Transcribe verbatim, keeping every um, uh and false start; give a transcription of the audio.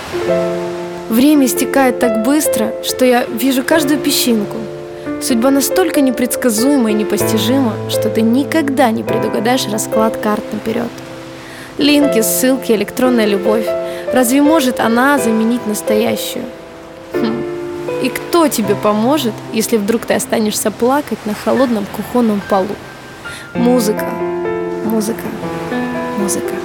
Время истекает так быстро, что я вижу каждую песчинку. Судьба настолько непредсказуема и непостижима, что ты никогда не предугадаешь расклад карт наперед. Линки, ссылки, электронная любовь. Разве может она заменить настоящую? Хм. И кто тебе поможет, если вдруг ты останешься плакать на холодном кухонном полу? Музыка, музыка, музыка.